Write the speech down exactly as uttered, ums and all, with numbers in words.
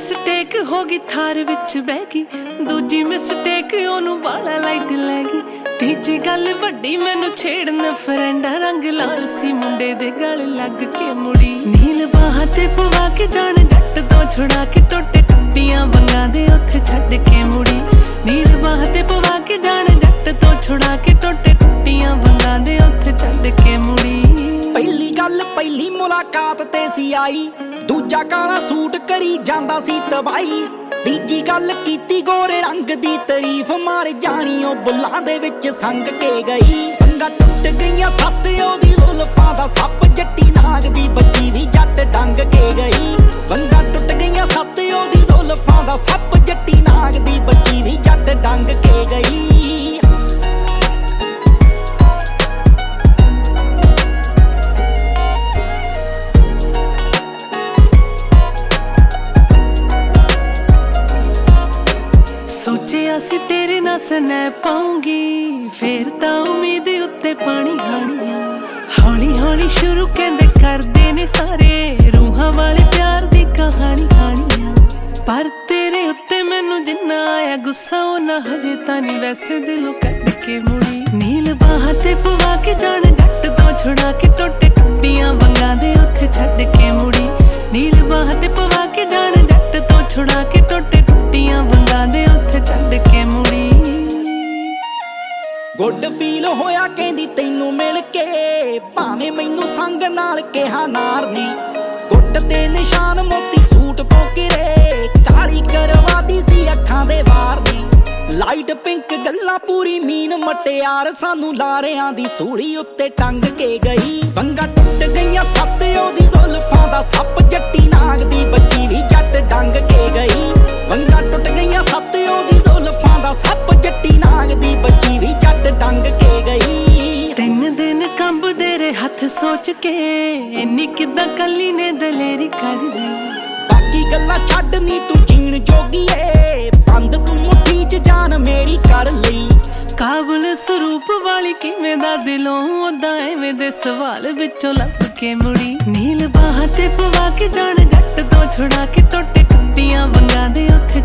Mistake ਹੋ ਗਈ ਥਾਰ ਵਿੱਚ ਬਹਿ ਗਈ, ਦੂਜੀ ਮਿਸਟੇਕ ਉਹਨੂੰ ਬਾਲਾ ਲਾਈਟ ਲੈ ਗਈ, ਤੀਜੀ ਗੱਲ ਵੱਡੀ ਮੈਨੂੰ ਛੇੜਨ ਫਰੈਂਡਾ ਰੰਗ ਲਾਲ ਸੀ ਮੁੰਡੇ ਦੇ ਗਲ ਲੱਗ ਕੇ ਮੁੜੀ। ਨੀਲ ਬਾਹਾਂ ਤੇ ਪਵਾ ਕੇ ਜਾਣ ਜੱਟ ਤੋਂ ਛੁਡਾ ਕੇ ਟੋਟੇ ਟੁੱਟੀਆਂ ਵੰਗਾਂ ਦੇ ਉੱਥੇ ਛੱਡ ਕੇ ਮੁੜੀ। ਨੀਲ ਬਾਹਾਂ ਤੇ ਪਵਾ ਕੇ ਜਾਣ ਜੱਟ ਤੋਂ ਛੁਡਾ ਕੇ ਟੋਟੇ ਟੁੱਟੀਆਂ ਵੰਗਾਂ ਦੇ ਉੱਥੇ ਛੱਡ ਕੇ ਮੁੜੀ। ਪਹਿਲੀ ਗੱਲ ਪਹਿਲੀ ਮੁਲਾਕਾਤ ਤੇ ਸੀ ਆਈ, ਦੂਜਾ ਕਾਲਾ ਸੂਟ ਕਰੀ ਜਾਂਦਾ ਸੀ ਤਬਾਈ, ਤੀਜੀ ਗੱਲ ਕੀਤੀ ਗੋਰੇ ਰੰਗ ਦੀ ਤਾਰੀਫ ਮਾਰ ਜਾਣੀ ਉਹ ਬੁੱਲਾਂ ਦੇ ਵਿੱਚ ਸੰਗ ਕੇ ਗਈ। ਵੰਗਾਂ ਟੁੱਟ ਗਈਆਂ ਸੱਤ ਉਹਦੀ ਜ਼ੁਲਫਾਂ ਦਾ ਸੱਪ ਜੱਟੀ ਨਾਗ ਦੀ ਬੱਚੀ ਵੀ ਜੱਟ ਡੰਗ ਕੇ ਗਈ। ਵੰਗਾਂ ਟੁੱਟ ਗਈਆਂ ਸੱਤ ਉਹਦੀ ਜ਼ੁਲਫਾਂ ਦਾ ਸੱਪ ਜੱਟੀ ਨਾਗ ਦੀ ਬੱਚੀ ਵੀ ਜੱਟ ਡੰਗ ਕੇ ਗਈ। ਸੋਚਿਆ ਸੀ ਤੇਰੇ ਨਾਲ ਸਨੈਪ ਪਾਉਂਗੀ, ਫੇਰ ਤਾਂ ਉਮੀਦ ਉੱਤੇ ਪਾਣੀ ਹਾਣੀਆਂ। ਹੌਲੀ ਹੌਲੀ ਸ਼ੁਰੂ ਕਹਿੰਦੇ ਕਰਦੇ ਨੇ ਸਾਰੇ, ਰੂਹਾਂ ਵਾਲੇ ਪਿਆਰ ਦੀ ਕਹਾਣੀ ਹਾਣੀਆਂ। ਪਰ ਤੇਰੇ ਉੱਤੇ ਮੈਨੂੰ ਜਿੰਨਾ ਆਇਆ ਗੁੱਸਾ ਉਹ ਨਾ ਹਜੇ ਤਾਂ ਨਹੀਂ ਵੈਸੇ ਦਿਲੋਂ ਕੱਢ ਕੇ ਮੁੜੀ। ਨੀਲ ਬਾਹਾਂ ਤੇ ਪਵਾ ਕੇ ਜਾਣ ਜੱਟ ਤੋਂ ਛੁਡਾ ਕੇ ਟੋਟੇ ਟੁੱਟੀਆਂ ਵੰਗਾਂ ਦੇ ਉੱਥੇ ਛੱਡ ਕੇ ਮੁੜੀ। ਨੀਲ ਬਾਹਾਂ ਤੇ ਪਵਾ ਕੇ ਜਾਣ ਜੱਟ ਤੋਂ ਛੁਡਾ ਕੇ ਟੋਟੇ ਟੁੱਟੀਆਂ ਵੰਗਾਂ ਦੇ ਉੱਥੇ ਛੱਡ ਕੇ ਮੁੜੀ। ਗੁੱਡ ਫੀਲ ਹੋਇਆ ਕਹਿੰਦੀ ਤੈਨੂੰ ਮਿਲ ਕੇ, ਭਾਵੇਂ ਮੈਨੂੰ ਸੰਗ ਨਾਲ ਕਿਹਾ ਨਾਰ ਨੇ। ਗੁੱਟ ਤੇ ਨਿਸ਼ਾਨ ਮੋਤੀ ਸੂਟ ਪੋਕਰੇ, ਕਾਲੀ ਕਰਵਾਦੀ ਸੀ ਅੱਖਾਂ ਦੇ ਵਾਰ ਨੇ। ਲਾਈਟ ਪਿੰਕ ਗੱਲਾਂ ਪੂਰੀ ਮੀਨ ਮਟਿਆਰ ਸਾਨੂੰ ਲਾਰਿਆਂ ਦੀ ਸੂਲੀ ਉੱਤੇ ਟੰਗ ਕੇ ਗਈ। ਵੰਗਾਂ ਟੁੱਟ ਗਈਆਂ ਸੱਤ ਉਹਦੀ ਜ਼ੁਲਫਾਂ ਦਾ ਸੱਪ ਜੱਟੀ ਨਾਗ ਦੀ ਬੱਚੀ ਵੀ ਜੱਟ ਡੰਗ ਕੇ ਗਈ। ਵੰਗਾਂ ਟੁੱਟ ਗਈਆਂ ਸੱਤ ਉਹਦੀ ਜ਼ੁਲਫਾਂ ਦਾ ਸੱਪ ਜੱਟੀ ਨਾਗ ਦੀ ਬੱਚੀ ਵੀ ਜੱਟ ਡੰਗ ਕੇ ਗਈ। ਤਿੰਨ ਦਿਨ ਕੰਬਦੇ ਰਹੇ ਹੱਥ ਸੋਚ ਕੇ, ਇੰਨੀ ਕਿੱਦਾਂ ਕੱਲੀ ਨੇ ਦਲੇਰੀ ਕਰ ਲਈ। ਬਾਕੀ ਗੱਲਾਂ ਛੱਡ ਨੀ ਤੂੰ ਜੀਣ ਜੋਗੀ ਏ, ਬੰਦ ਤੂੰ ਮੁੱਠੀ ਚ ਜਾਨ ਮੇਰੀ ਕਰ ਲਈ। ਕਾਬਲ ਸਰੂਪ ਵਾਲੀ ਕਿਵੇਂ ਦਾ ਦਿਲੋਂ ਉਦਾਂ ਐਵੇਂ ਦੇ ਸਵਾਲ ਵਿੱਚੋਂ ਲੱਭ ਕੇ ਮੁੜੀ। ਨੀਲ ਬਾਹਾਂ ਤੇ ਪਵਾ ਕੇ ਜਾਣ ਜੱਟ ਤੋਂ ਛੁਡਾ ਕੇ ਟੋਟੇ ਟੁੱਟੀਆਂ ਵੰਗਾਂ ਦੇ ਉੱਥੇ